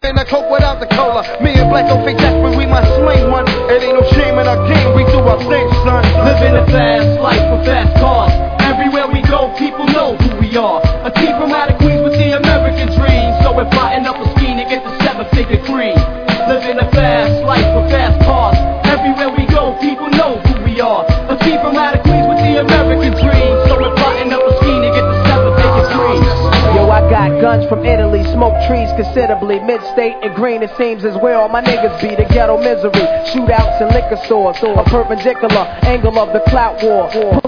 And I cope without the cola. Me and Black don't fake that when we might sling one. It ain't no shame in our game, we do our thing, son. Living a fast life with fast cars. Everywhere we go, people know who we are. A team from out of Queens with the American dream. So we're plotting up a scheme to get the 7-figure cream. Living a fast life with fast cars. Everywhere we go, people know who we are. A team from out of Queens with the American dream. So we're plotting up a scheme to get the 7-figure cream. Yo, I got guns from Italy, smoke trees considerably. Mid-state and green, it seems is where all my niggas be. The ghetto misery, shootouts and liquor stores, a perpendicular angle of the clout war.